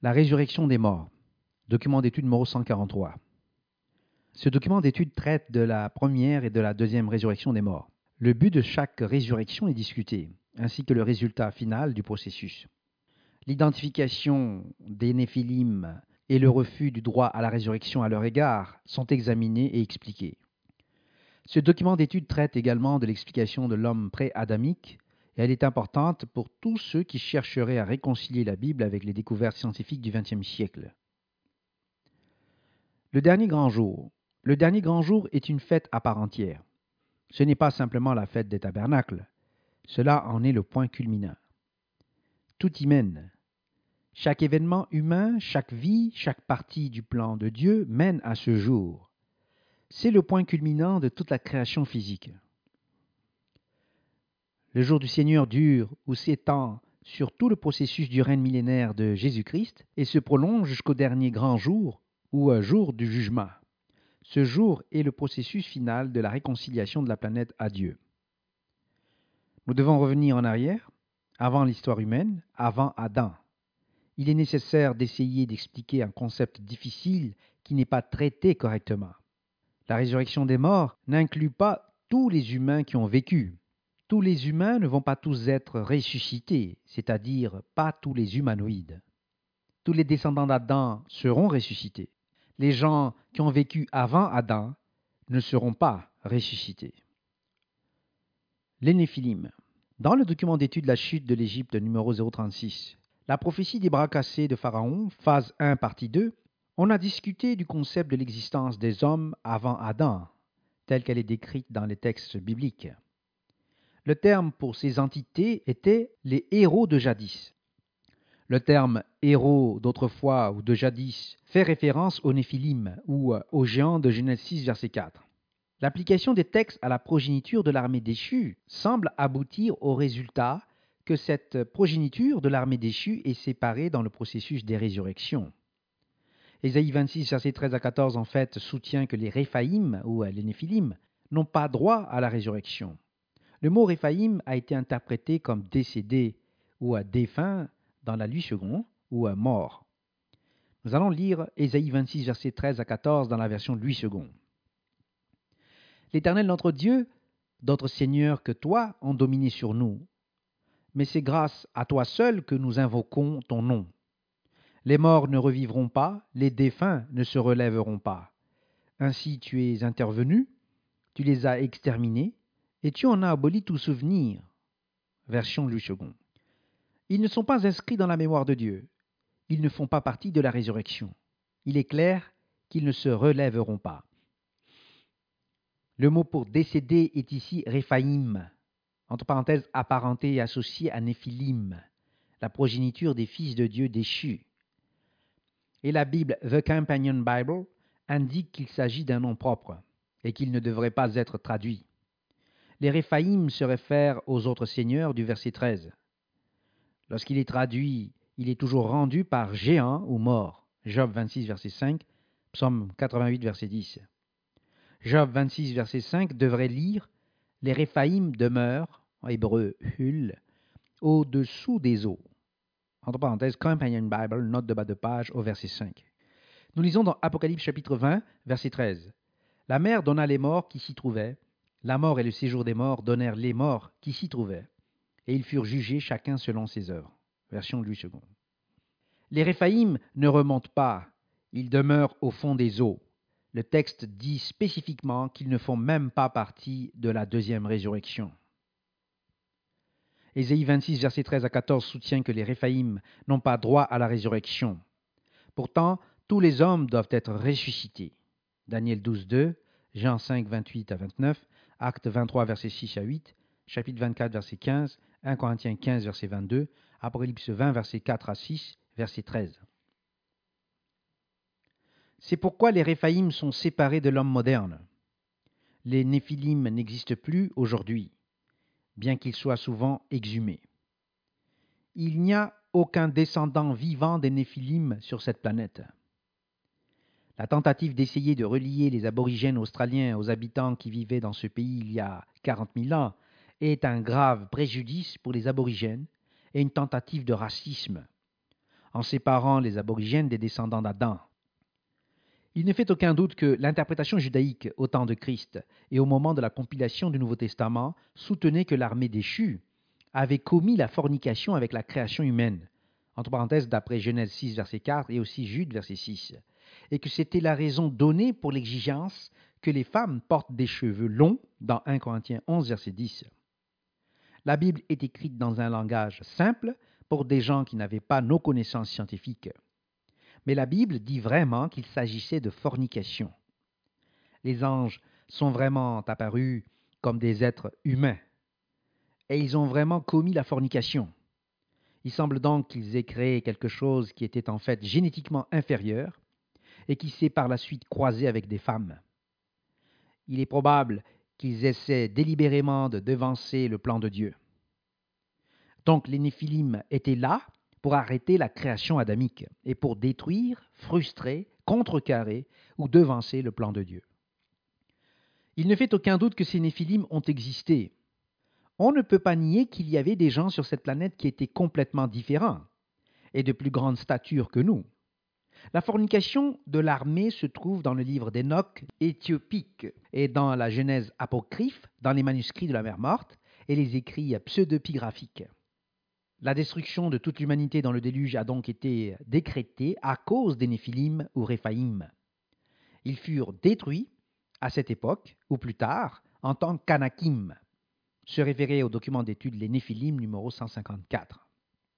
La résurrection des morts, document d'étude numéro 143. Ce document d'étude traite de la première et de la deuxième résurrection des morts. Le but de chaque résurrection est discuté, ainsi que le résultat final du processus. L'identification des néphilim et le refus du droit à la résurrection à leur égard sont examinés et expliqués. Ce document d'étude traite également de l'explication de l'homme pré-adamique, et elle est importante pour tous ceux qui chercheraient à réconcilier la Bible avec les découvertes scientifiques du XXe siècle. Le dernier grand jour. Le dernier grand jour est une fête à part entière. Ce n'est pas simplement la fête des tabernacles. Cela en est le point culminant. Tout y mène. Chaque événement humain, chaque vie, chaque partie du plan de Dieu mène à ce jour. C'est le point culminant de toute la création physique. Le jour du Seigneur dure ou s'étend sur tout le processus du règne millénaire de Jésus-Christ et se prolonge jusqu'au dernier grand jour ou jour du jugement. Ce jour est le processus final de la réconciliation de la planète à Dieu. Nous devons revenir en arrière, avant l'histoire humaine, avant Adam. Il est nécessaire d'essayer d'expliquer un concept difficile qui n'est pas traité correctement. La résurrection des morts n'inclut pas tous les humains qui ont vécu. Tous les humains ne vont pas tous être ressuscités, c'est-à-dire pas tous les humanoïdes. Tous les descendants d'Adam seront ressuscités. Les gens qui ont vécu avant Adam ne seront pas ressuscités. Les Néphilim. Dans le document d'étude de la chute de l'Égypte numéro 036, la prophétie des bras cassés de Pharaon, phase 1, partie 2, on a discuté du concept de l'existence des hommes avant Adam, telle qu'elle est décrite dans les textes bibliques. Le terme pour ces entités était les héros de jadis. Le terme héros d'autrefois ou de jadis fait référence aux Néphilim ou aux géants de Genèse 6, verset 4. L'application des textes à la progéniture de l'armée déchue semble aboutir au résultat que cette progéniture de l'armée déchue est séparée dans le processus des résurrections. Ésaïe 26, versets 13 à 14, en fait, soutient que les Réphaïm, ou les Néphilim, n'ont pas droit à la résurrection. Le mot Réphaïm a été interprété comme décédé ou défunt dans la Louis II ou mort. Nous allons lire Ésaïe 26, versets 13 à 14 dans la version Louis II. L'Éternel notre Dieu, d'autres seigneurs que toi ont dominé sur nous. Mais c'est grâce à toi seul que nous invoquons ton nom. Les morts ne revivront pas, les défunts ne se relèveront pas. Ainsi tu es intervenu, tu les as exterminés, et tu en as aboli tout souvenir. Version Louis II. Ils ne sont pas inscrits dans la mémoire de Dieu. Ils ne font pas partie de la résurrection. Il est clair qu'ils ne se relèveront pas. Le mot pour décédé est ici Réphaïm, entre parenthèses apparenté et associé à Néphilim, la progéniture des fils de Dieu déchus. Et la Bible, The Companion Bible, indique qu'il s'agit d'un nom propre et qu'il ne devrait pas être traduit. Les Réphaïm se réfèrent aux autres seigneurs du verset 13. Lorsqu'il est traduit, il est toujours rendu par géant ou mort. Job 26, verset 5, Psaume 88, verset 10. Job 26, verset 5 devrait lire « Les Réphaïm demeurent » en hébreu « hul » au-dessous des eaux. Entre parenthèses, Companion Bible, note de bas de page au verset 5. Nous lisons dans Apocalypse chapitre 20, verset 13. « La mer donna les morts qui s'y trouvaient, la mort et le séjour des morts donnèrent les morts qui s'y trouvaient, et ils furent jugés chacun selon ses œuvres. » Version Louis II. Les Réphaïm ne remontent pas, ils demeurent au fond des eaux. Le texte dit spécifiquement qu'ils ne font même pas partie de la deuxième résurrection. Ésaïe 26, versets 13 à 14 soutient que les Réphaïm n'ont pas droit à la résurrection. Pourtant, tous les hommes doivent être ressuscités. Daniel 12, 2, Jean 5, 28 à 29, Actes 23, versets 6 à 8, chapitre 24, verset 15, 1 Corinthiens 15, verset 22, Apocalypse 20, verset 4 à 6, verset 13. C'est pourquoi les Réphaïm sont séparés de l'homme moderne. Les Néphilim n'existent plus aujourd'hui, bien qu'ils soient souvent exhumés. Il n'y a aucun descendant vivant des Néphilim sur cette planète. La tentative d'essayer de relier les aborigènes australiens aux habitants qui vivaient dans ce pays il y a 40 000 ans est un grave préjudice pour les aborigènes et une tentative de racisme. en séparant les aborigènes des descendants d'Adam. Il ne fait aucun doute que l'interprétation judaïque au temps de Christ et au moment de la compilation du Nouveau Testament soutenait que l'armée déchue avait commis la fornication avec la création humaine, entre parenthèses d'après Genèse 6, verset 4 et aussi Jude, verset 6, et que c'était la raison donnée pour l'exigence que les femmes portent des cheveux longs dans 1 Corinthiens 11, verset 10. La Bible est écrite dans un langage simple pour des gens qui n'avaient pas nos connaissances scientifiques. Mais la Bible dit vraiment qu'il s'agissait de fornication. Les anges sont vraiment apparus comme des êtres humains, et ils ont vraiment commis la fornication. Il semble donc qu'ils aient créé quelque chose qui était en fait génétiquement inférieur et qui s'est par la suite croisé avec des femmes. Il est probable qu'ils essaient délibérément de devancer le plan de Dieu. Donc les Néphilim étaient là pour arrêter la création adamique et pour détruire, frustrer, contrecarrer ou devancer le plan de Dieu. Il ne fait aucun doute que ces Néphilim ont existé. On ne peut pas nier qu'il y avait des gens sur cette planète qui étaient complètement différents et de plus grande stature que nous. La fornication de l'armée se trouve dans le livre d'Enoch éthiopique et dans la Genèse apocryphe, dans les manuscrits de la mer Morte et les écrits pseudepigraphiques. La destruction de toute l'humanité dans le déluge a donc été décrétée à cause des Néphilim ou Réphaïm. Ils furent détruits à cette époque, ou plus tard, en tant qu'Anakim, se référer au document d'étude Les Néphilim numéro 154.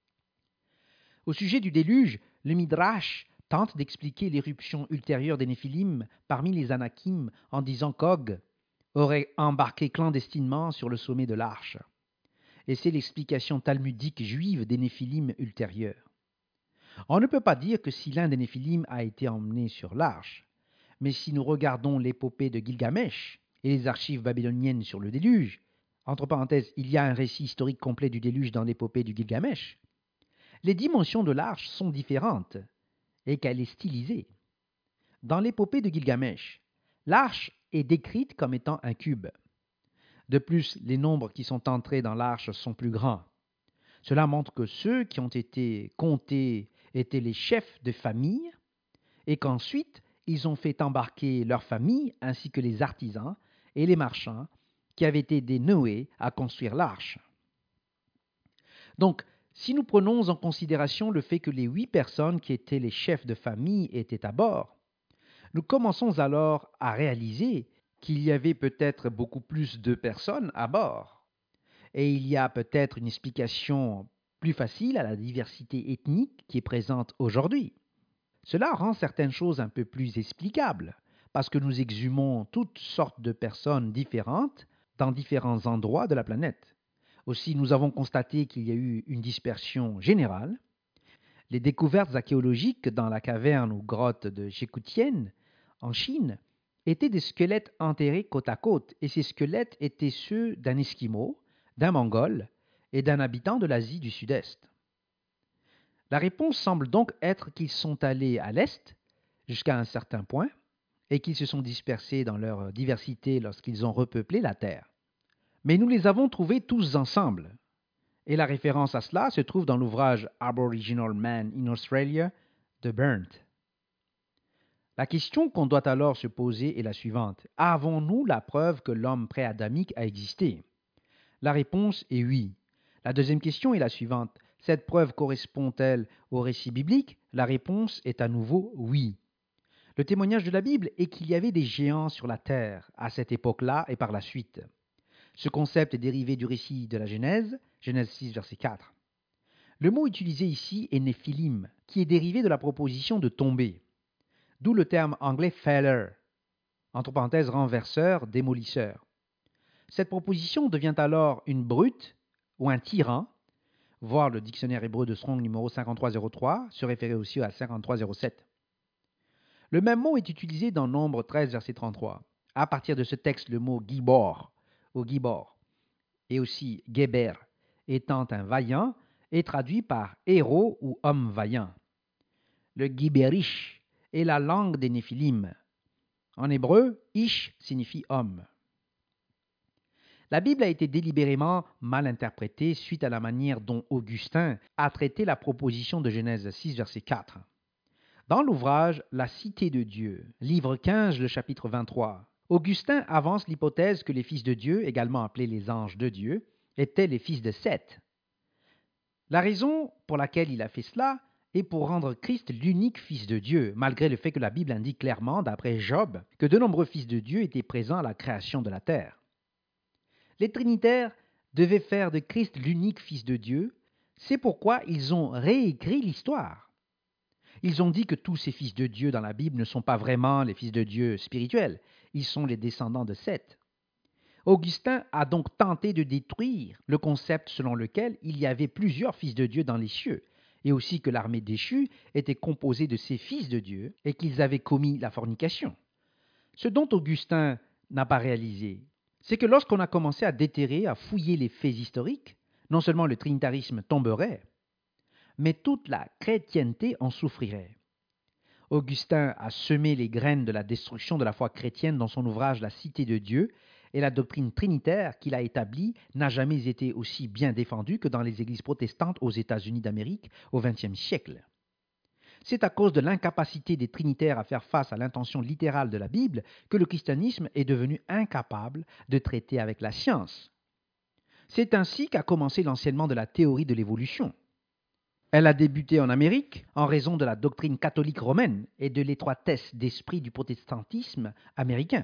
Au sujet du déluge, le Midrash tente d'expliquer l'éruption ultérieure des Néphilim parmi les Anakim en disant qu'Og aurait embarqué clandestinement sur le sommet de l'arche. Et c'est l'explication talmudique juive des Néphilim ultérieures. On ne peut pas dire que si l'un des Néphilim a été emmené sur l'arche, mais si nous regardons l'épopée de Gilgamesh et les archives babyloniennes sur le déluge, entre parenthèses, il y a un récit historique complet du déluge dans l'épopée du Gilgamesh, les dimensions de l'arche sont différentes et qu'elle est stylisée. Dans l'épopée de Gilgamesh, l'arche est décrite comme étant un cube. De plus, les nombres qui sont entrés dans l'arche sont plus grands. Cela montre que ceux qui ont été comptés étaient les chefs de famille et qu'ensuite ils ont fait embarquer leur famille ainsi que les artisans et les marchands qui avaient aidé Noé à construire l'arche. Donc, si nous prenons en considération le fait que les 8 personnes qui étaient les chefs de famille étaient à bord, nous commençons alors à réaliser qu'il y avait peut-être beaucoup plus de personnes à bord. Et il y a peut-être une explication plus facile à la diversité ethnique qui est présente aujourd'hui. Cela rend certaines choses un peu plus explicables, parce que nous exhumons toutes sortes de personnes différentes dans différents endroits de la planète. Aussi, nous avons constaté qu'il y a eu une dispersion générale. Les découvertes archéologiques dans la caverne ou grotte de Zhekoutian, en Chine, étaient des squelettes enterrés côte à côte, et ces squelettes étaient ceux d'un Esquimau, d'un Mongol et d'un habitant de l'Asie du Sud-Est. La réponse semble donc être qu'ils sont allés à l'Est jusqu'à un certain point et qu'ils se sont dispersés dans leur diversité lorsqu'ils ont repeuplé la Terre. Mais nous les avons trouvés tous ensemble. Et la référence à cela se trouve dans l'ouvrage Aboriginal Man in Australia de Burnt. La question qu'on doit alors se poser est la suivante. Avons-nous la preuve que l'homme pré-adamique a existé? La réponse est oui. La deuxième question est la suivante. Cette preuve correspond-elle au récit biblique? La réponse est à nouveau oui. Le témoignage de la Bible est qu'il y avait des géants sur la terre à cette époque-là et par la suite. Ce concept est dérivé du récit de la Genèse, Genèse 6, verset 4. Le mot utilisé ici est néphilim, qui est dérivé de la proposition de tomber, d'où le terme anglais faller, entre parenthèses renverseur, démolisseur. Cette proposition devient alors une brute ou un tyran, voir le dictionnaire hébreu de Strong numéro 5303, se référer aussi à 5307. Le même mot est utilisé dans Nombre 13, verset 33. À partir de ce texte, le mot gibor ou gibor et aussi Geber, étant un vaillant, est traduit par héros ou homme vaillant. Le Giberish est la langue des Néphilim. En hébreu, Ish signifie homme. La Bible a été délibérément mal interprétée suite à la manière dont Augustin a traité la proposition de Genèse 6, verset 4. Dans l'ouvrage La Cité de Dieu, livre 15, le chapitre 23, Augustin avance l'hypothèse que les fils de Dieu, également appelés les anges de Dieu, étaient les fils de Seth. La raison pour laquelle il a fait cela est pour rendre Christ l'unique fils de Dieu, malgré le fait que la Bible indique clairement, d'après Job, que de nombreux fils de Dieu étaient présents à la création de la terre. Les Trinitaires devaient faire de Christ l'unique fils de Dieu, c'est pourquoi ils ont réécrit l'histoire. Ils ont dit que tous ces fils de Dieu dans la Bible ne sont pas vraiment les fils de Dieu spirituels, ils sont les descendants de Seth. Augustin a donc tenté de détruire le concept selon lequel il y avait plusieurs fils de Dieu dans les cieux, et aussi que l'armée déchue était composée de ces fils de Dieu et qu'ils avaient commis la fornication. Ce dont Augustin n'a pas réalisé, c'est que lorsqu'on a commencé à déterrer, à fouiller les faits historiques, non seulement le trinitarisme tomberait, mais toute la chrétienté en souffrirait. Augustin a semé les graines de la destruction de la foi chrétienne dans son ouvrage La Cité de Dieu, et la doctrine trinitaire qu'il a établie n'a jamais été aussi bien défendue que dans les églises protestantes aux États-Unis d'Amérique au XXe siècle. C'est à cause de l'incapacité des trinitaires à faire face à l'intention littérale de la Bible que le christianisme est devenu incapable de traiter avec la science. C'est ainsi qu'a commencé l'enseignement de la théorie de l'évolution. Elle a débuté en Amérique en raison de la doctrine catholique romaine et de l'étroitesse d'esprit du protestantisme américain.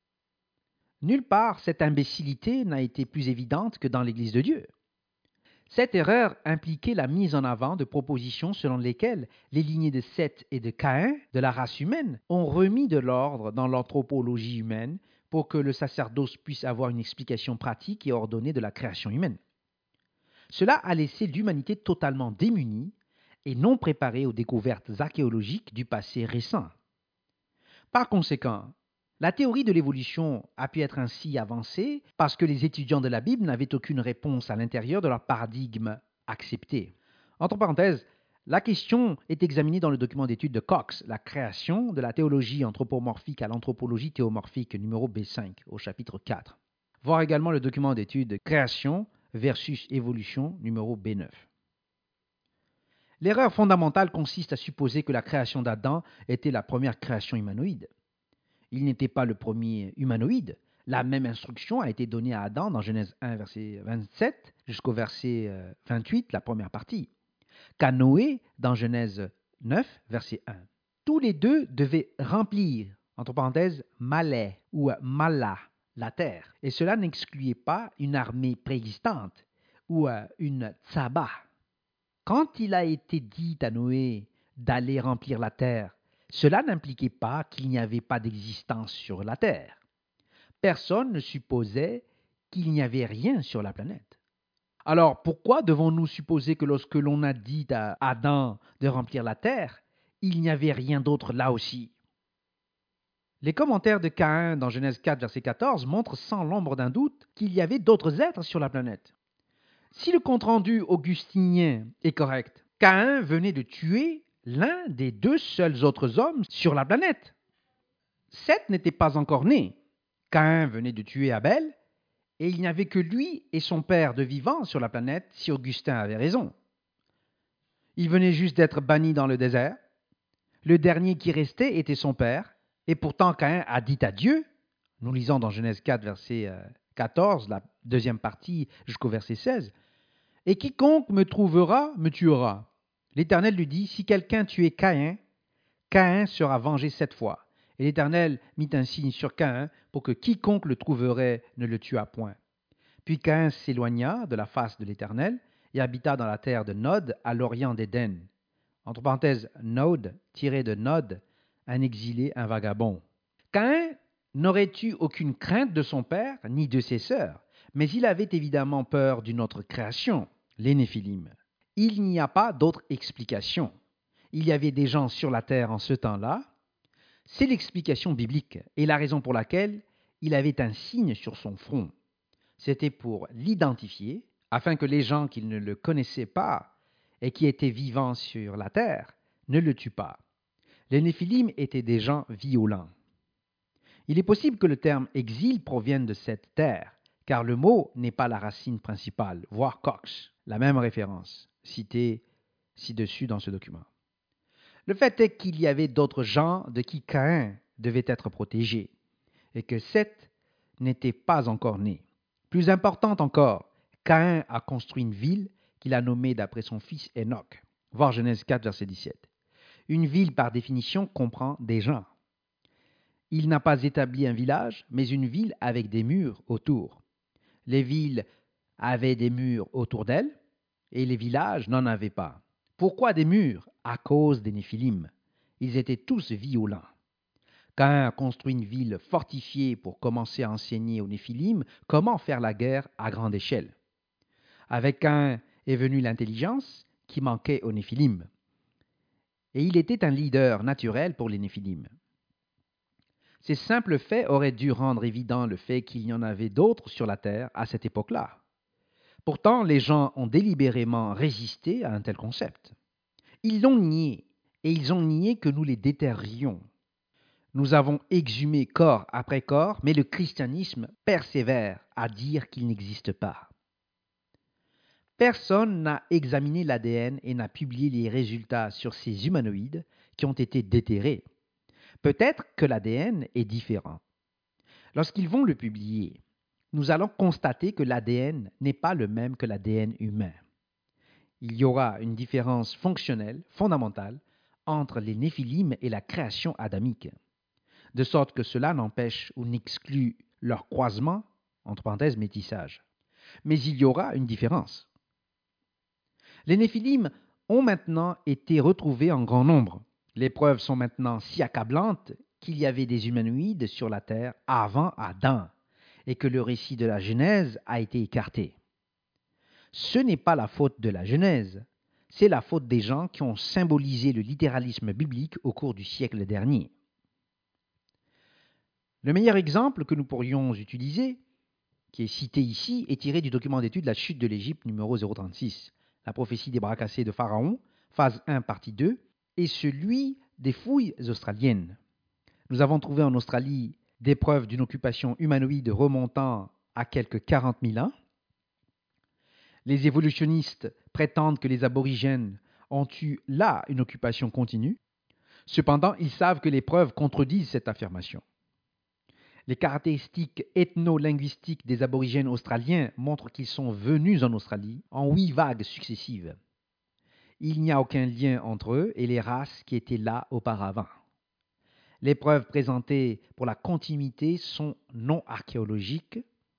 Nulle part cette imbécilité n'a été plus évidente que dans l'Église de Dieu. Cette erreur impliquait la mise en avant de propositions selon lesquelles les lignées de Seth et de Caïn, de la race humaine, ont remis de l'ordre dans l'anthropologie humaine pour que le sacerdoce puisse avoir une explication pratique et ordonnée de la création humaine. Cela a laissé l'humanité totalement démunie et non préparée aux découvertes archéologiques du passé récent. Par conséquent, la théorie de l'évolution a pu être ainsi avancée parce que les étudiants de la Bible n'avaient aucune réponse à l'intérieur de leur paradigme accepté. Entre parenthèses, la question est examinée dans le document d'étude de Cox, La création de la théologie anthropomorphique à l'anthropologie théomorphique, numéro B5, au chapitre 4. Voir également le document d'étude Création versus évolution, numéro B9. L'erreur fondamentale consiste à supposer que la création d'Adam était la première création humanoïde. Il n'était pas le premier humanoïde. La même instruction a été donnée à Adam dans Genèse 1, verset 27 jusqu'au verset 28, la première partie, qu'à Noé dans Genèse 9, verset 1. Tous les deux devaient remplir, entre parenthèses, malais ou mala, la terre. Et cela n'excluait pas une armée préexistante ou une tsaba. Quand il a été dit à Noé d'aller remplir la terre, cela n'impliquait pas qu'il n'y avait pas d'existence sur la terre. Personne ne supposait qu'il n'y avait rien sur la planète. Alors pourquoi devons-nous supposer que lorsque l'on a dit à Adam de remplir la terre, il n'y avait rien d'autre là aussi? Les commentaires de Caïn dans Genèse 4, verset 14 montrent sans l'ombre d'un doute qu'il y avait d'autres êtres sur la planète. Si le compte-rendu augustinien est correct, Caïn venait de tuer l'un des deux seuls autres hommes sur la planète. Seth n'était pas encore né. Caïn venait de tuer Abel, et il n'y avait que lui et son père de vivants sur la planète si Augustin avait raison. Il venait juste d'être banni dans le désert. Le dernier qui restait était son père, et pourtant Caïn a dit à Dieu, nous lisons dans Genèse 4, verset 14, la deuxième partie jusqu'au verset 16, « Et quiconque me trouvera, me tuera. » L'Éternel lui dit, « Si quelqu'un tuait Caïn, Caïn sera vengé 7 fois. » Et l'Éternel mit un signe sur Caïn pour que quiconque le trouverait ne le tuât point. Puis Caïn s'éloigna de la face de l'Éternel et habita dans la terre de Nod, à l'orient d'Éden. Entre parenthèses, Nod, tiré de Nod, un exilé, un vagabond. Caïn n'aurait eu aucune crainte de son père ni de ses sœurs, mais il avait évidemment peur d'une autre création, les Néphilim. Il n'y a pas d'autre explication. Il y avait des gens sur la terre en ce temps-là. C'est l'explication biblique et la raison pour laquelle il avait un signe sur son front. C'était pour l'identifier, afin que les gens qui ne le connaissaient pas et qui étaient vivants sur la terre ne le tuent pas. Les Néphilim étaient des gens violents. Il est possible que le terme exil provienne de cette terre, car le mot n'est pas la racine principale, voir Cox, la même référence, citée ci-dessus dans ce document. Le fait est qu'il y avait d'autres gens de qui Caïn devait être protégé, et que Seth n'était pas encore né. Plus importante encore, Caïn a construit une ville qu'il a nommée d'après son fils Enoch. Voir Genèse 4, verset 17. Une ville, par définition, comprend des gens. Il n'a pas établi un village, mais une ville avec des murs autour. Les villes avaient des murs autour d'elles, et les villages n'en avaient pas. Pourquoi des murs? À cause des Néphilim. Ils étaient tous violents. Caïn a construit une ville fortifiée pour commencer à enseigner aux Néphilim comment faire la guerre à grande échelle. Avec Caïn est venue l'intelligence qui manquait aux Néphilim. Et il était un leader naturel pour les Néphilim. Ces simples faits auraient dû rendre évident le fait qu'il y en avait d'autres sur la terre à cette époque-là. Pourtant, les gens ont délibérément résisté à un tel concept. Ils l'ont nié, et ils ont nié que nous les déterrions. Nous avons exhumé corps après corps, mais le christianisme persévère à dire qu'il n'existe pas. Personne n'a examiné l'ADN et n'a publié les résultats sur ces humanoïdes qui ont été déterrés. Peut-être que l'ADN est différent. Lorsqu'ils vont le publier, nous allons constater que l'ADN n'est pas le même que l'ADN humain. Il y aura une différence fonctionnelle, fondamentale, entre les Néphilim et la création adamique, de sorte que cela n'empêche ou n'exclut leur croisement, entre parenthèses métissage. Mais il y aura une différence. Les Néphilim ont maintenant été retrouvés en grand nombre. Les preuves sont maintenant si accablantes qu'il y avait des humanoïdes sur la terre avant Adam et que le récit de la Genèse a été écarté. Ce n'est pas la faute de la Genèse, c'est la faute des gens qui ont symbolisé le littéralisme biblique au cours du siècle dernier. Le meilleur exemple que nous pourrions utiliser, qui est cité ici, est tiré du document d'étude La chute de l'Égypte numéro 036, la prophétie des bras cassés de Pharaon, phase 1, partie 2, et celui des fouilles australiennes. Nous avons trouvé en Australie des preuves d'une occupation humanoïde remontant à quelques 40 000 ans. Les évolutionnistes prétendent que les aborigènes ont eu là une occupation continue. Cependant, ils savent que les preuves contredisent cette affirmation. Les caractéristiques ethno-linguistiques des aborigènes australiens montrent qu'ils sont venus en Australie en 8 vagues successives. Il n'y a aucun lien entre eux et les races qui étaient là auparavant. Les preuves présentées pour la continuité sont non archéologiques.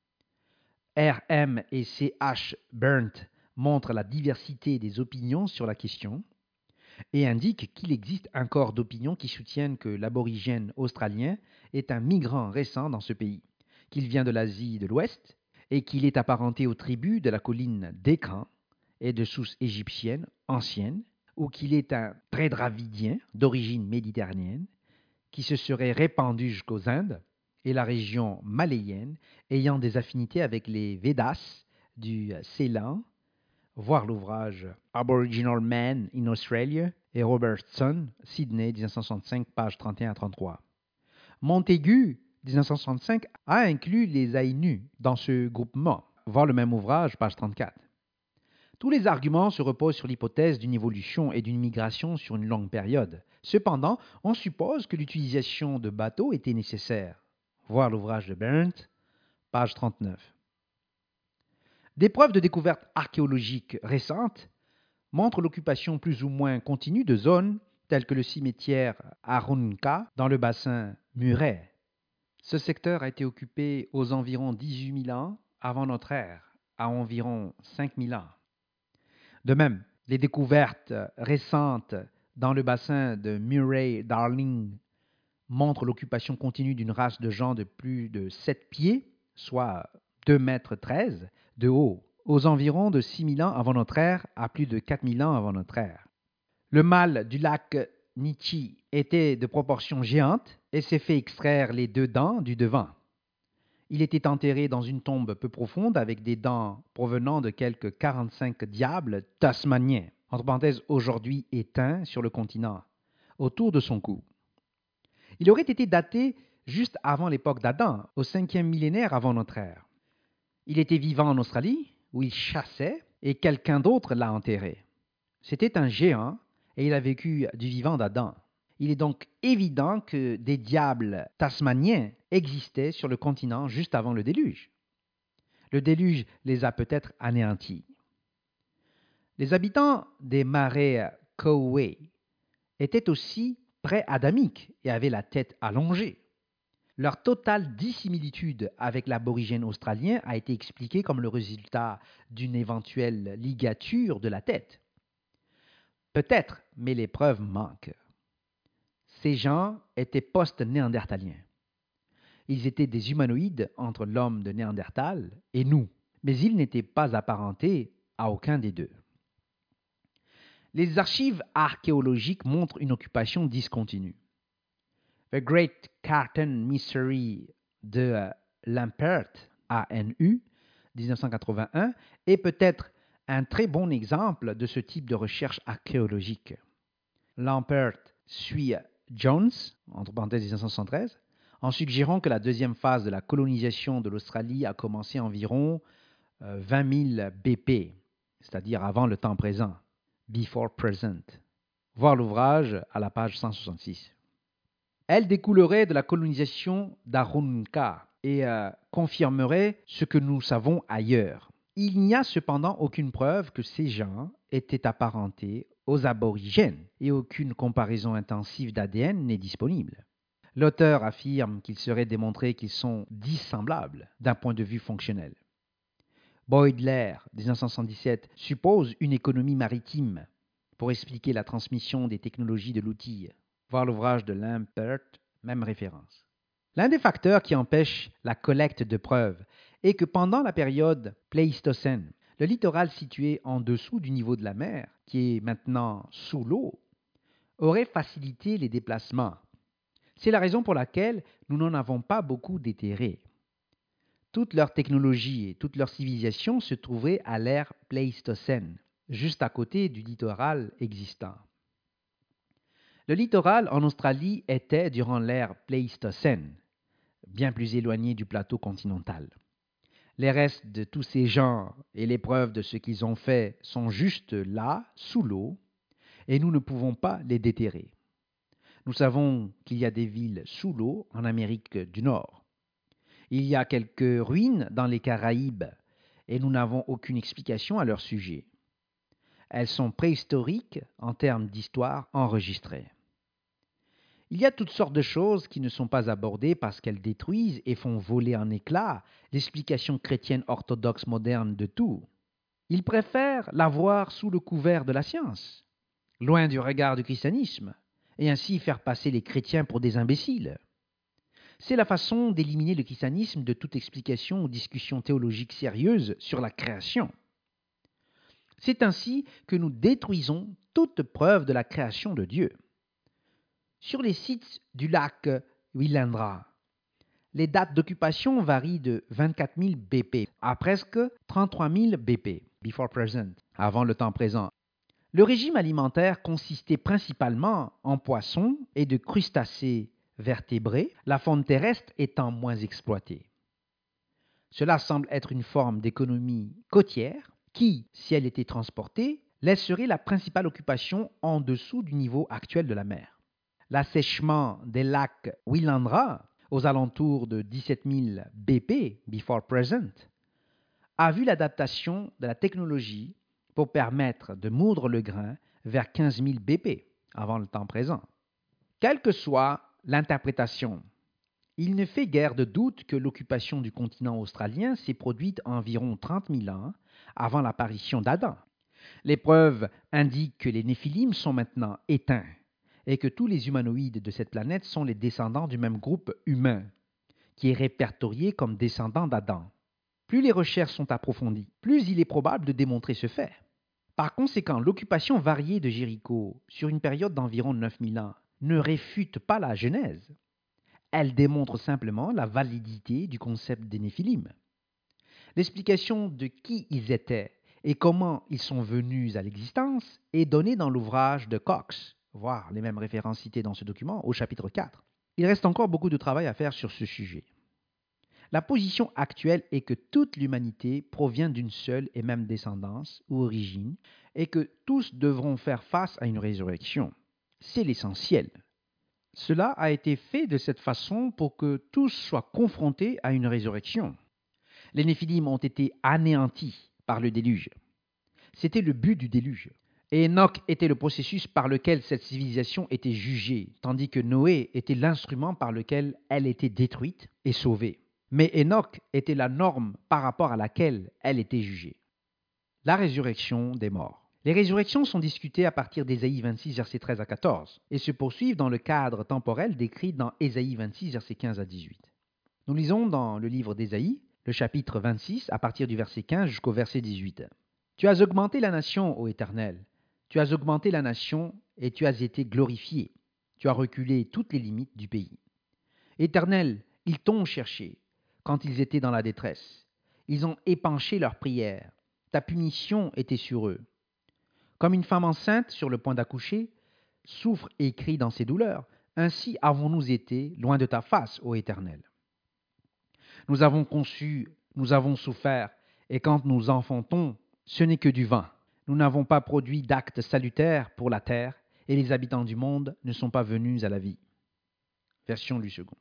R.M. et C.H. Burnt montrent la diversité des opinions sur la question et indiquent qu'il existe un corps d'opinion qui soutiennent que l'aborigène australien est un migrant récent dans ce pays, qu'il vient de l'Asie de l'Ouest et qu'il est apparenté aux tribus de la colline d'Écran et de sources égyptiennes anciennes, ou qu'il est un prédravidien d'origine méditerranéenne qui se serait répandu jusqu'aux Indes et la région malayenne ayant des affinités avec les Vedas du Ceylan, voir l'ouvrage Aboriginal Man in Australia et Robertson, Sydney, 1965, pages 31 à 33. Montaigu, 1965, a inclus les Aïnus dans ce groupement, voir le même ouvrage, page 34. Tous les arguments se reposent sur l'hypothèse d'une évolution et d'une migration sur une longue période. Cependant, on suppose que l'utilisation de bateaux était nécessaire. Voir l'ouvrage de Berndt, page 39. Des preuves de découvertes archéologiques récentes montrent l'occupation plus ou moins continue de zones telles que le cimetière Arunca dans le bassin Murray. Ce secteur a été occupé aux environs 18 000 ans avant notre ère, à environ 5 000 ans. De même, les découvertes récentes dans le bassin de Murray-Darling montrent l'occupation continue d'une race de gens de plus de 7 pieds, soit 2,13 mètres de haut, aux environs de 6 000 ans avant notre ère à plus de 4 000 ans avant notre ère. Le mâle du lac Nichi était de proportions géantes et s'est fait extraire les 2 dents du devant. Il était enterré dans une tombe peu profonde avec des dents provenant de quelques 45 diables tasmaniens, entre parenthèses aujourd'hui éteints sur le continent, autour de son cou. Il aurait été daté juste avant l'époque d'Adam, au 5e millénaire avant notre ère. Il était vivant en Australie, où il chassait, et quelqu'un d'autre l'a enterré. C'était un géant, et il a vécu du vivant d'Adam. Il est donc évident que des diables tasmaniens existaient sur le continent juste avant le déluge. Le déluge les a peut-être anéantis. Les habitants des marais Coway étaient aussi pré-adamiques et avaient la tête allongée. Leur totale dissimilitude avec l'aborigène australien a été expliquée comme le résultat d'une éventuelle ligature de la tête. Peut-être, mais les preuves manquent. Ces gens étaient post-néandertaliens. Ils étaient des humanoïdes entre l'homme de Néandertal et nous, mais ils n'étaient pas apparentés à aucun des deux. Les archives archéologiques montrent une occupation discontinue. The Great Carton Mystery de Lampert, ANU, 1981, est peut-être un très bon exemple de ce type de recherche archéologique. Lampert suit Jones, entre parenthèses 1973, en suggérant que la deuxième phase de la colonisation de l'Australie a commencé environ 20 000 BP, c'est-à-dire avant le temps présent, before present. Voir l'ouvrage à la page 166. Elle découlerait de la colonisation d'Arunca et confirmerait ce que nous savons ailleurs. Il n'y a cependant aucune preuve que ces gens étaient apparentés aux aborigènes et aucune comparaison intensive d'ADN n'est disponible. L'auteur affirme qu'il serait démontré qu'ils sont dissemblables d'un point de vue fonctionnel. Beudler, 1977, suppose une économie maritime pour expliquer la transmission des technologies de l'outil. Voir l'ouvrage de Lampert, même référence. L'un des facteurs qui empêche la collecte de preuves est que pendant la période Pléistocène, le littoral situé en dessous du niveau de la mer, qui est maintenant sous l'eau, aurait facilité les déplacements. C'est la raison pour laquelle nous n'en avons pas beaucoup déterrés. Toute leur technologie et toute leur civilisation se trouvaient à l'ère Pléistocène, juste à côté du littoral existant. Le littoral en Australie était, durant l'ère Pléistocène, bien plus éloigné du plateau continental. Les restes de tous ces gens et les preuves de ce qu'ils ont fait sont juste là, sous l'eau, et nous ne pouvons pas les déterrer. Nous savons qu'il y a des villes sous l'eau en Amérique du Nord. Il y a quelques ruines dans les Caraïbes, et nous n'avons aucune explication à leur sujet. Elles sont préhistoriques en termes d'histoire enregistrée. Il y a toutes sortes de choses qui ne sont pas abordées parce qu'elles détruisent et font voler en éclats l'explication chrétienne orthodoxe moderne de tout. Ils préfèrent la voir sous le couvert de la science, loin du regard du christianisme, et ainsi faire passer les chrétiens pour des imbéciles. C'est la façon d'éliminer le christianisme de toute explication ou discussion théologique sérieuse sur la création. C'est ainsi que nous détruisons toute preuve de la création de Dieu. Sur les sites du lac Willandra, les dates d'occupation varient de 24 000 BP à presque 33 000 BP, before present, avant le temps présent. Le régime alimentaire consistait principalement en poissons et de crustacés vertébrés, la faune terrestre étant moins exploitée. Cela semble être une forme d'économie côtière qui, si elle était transportée, laisserait la principale occupation en dessous du niveau actuel de la mer. L'assèchement des lacs Willandra, aux alentours de 17 000 BP, before present, a vu l'adaptation de la technologie pour permettre de moudre le grain vers 15 000 BP, avant le temps présent. Quelle que soit l'interprétation, il ne fait guère de doute que l'occupation du continent australien s'est produite environ 30 000 ans avant l'apparition d'Adam. Les preuves indiquent que les Néphilim sont maintenant éteints et que tous les humanoïdes de cette planète sont les descendants du même groupe humain, qui est répertorié comme descendant d'Adam. Plus les recherches sont approfondies, plus il est probable de démontrer ce fait. Par conséquent, l'occupation variée de Jéricho sur une période d'environ 9000 ans ne réfute pas la Genèse. Elle démontre simplement la validité du concept des Néphilim. L'explication de qui ils étaient et comment ils sont venus à l'existence est donnée dans l'ouvrage de Cox, voir les mêmes références citées dans ce document, au chapitre 4. Il reste encore beaucoup de travail à faire sur ce sujet. La position actuelle est que toute l'humanité provient d'une seule et même descendance ou origine et que tous devront faire face à une résurrection. C'est l'essentiel. Cela a été fait de cette façon pour que tous soient confrontés à une résurrection. Les Néphilim ont été anéantis par le déluge. C'était le but du déluge. Et Enoch était le processus par lequel cette civilisation était jugée, tandis que Noé était l'instrument par lequel elle était détruite et sauvée. Mais Enoch était la norme par rapport à laquelle elle était jugée. La résurrection des morts. Les résurrections sont discutées à partir d'Ésaïe 26, versets 13 à 14, et se poursuivent dans le cadre temporel décrit dans Ésaïe 26, versets 15 à 18. Nous lisons dans le livre d'Ésaïe, le chapitre 26, à partir du verset 15 jusqu'au verset 18. « Tu as augmenté la nation, ô Éternel, tu as augmenté la nation et tu as été glorifié. Tu as reculé toutes les limites du pays. Éternel, ils t'ont cherché quand ils étaient dans la détresse. Ils ont épanché leurs prières. Ta punition était sur eux. Comme une femme enceinte sur le point d'accoucher, souffre et crie dans ses douleurs, ainsi avons-nous été loin de ta face, ô Éternel. Nous avons conçu, nous avons souffert, et quand nous enfantons, ce n'est que du vin. Nous n'avons pas produit d'actes salutaires pour la terre, et les habitants du monde ne sont pas venus à la vie. » Version Louis II.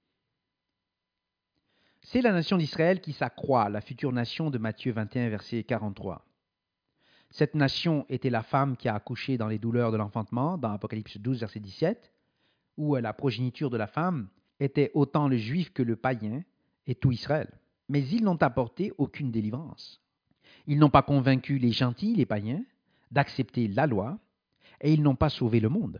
C'est la nation d'Israël qui s'accroît, la future nation de Matthieu 21, verset 43. Cette nation était la femme qui a accouché dans les douleurs de l'enfantement, dans Apocalypse 12, verset 17, où la progéniture de la femme était autant le juif que le païen et tout Israël. Mais ils n'ont apporté aucune délivrance. Ils n'ont pas convaincu les gentils, les païens, d'accepter la loi, et ils n'ont pas sauvé le monde.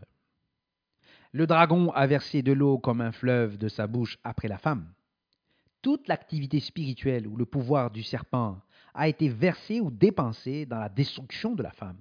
Le dragon a versé de l'eau comme un fleuve de sa bouche après la femme. Toute l'activité spirituelle ou le pouvoir du serpent a été versé ou dépensé dans la destruction de la femme.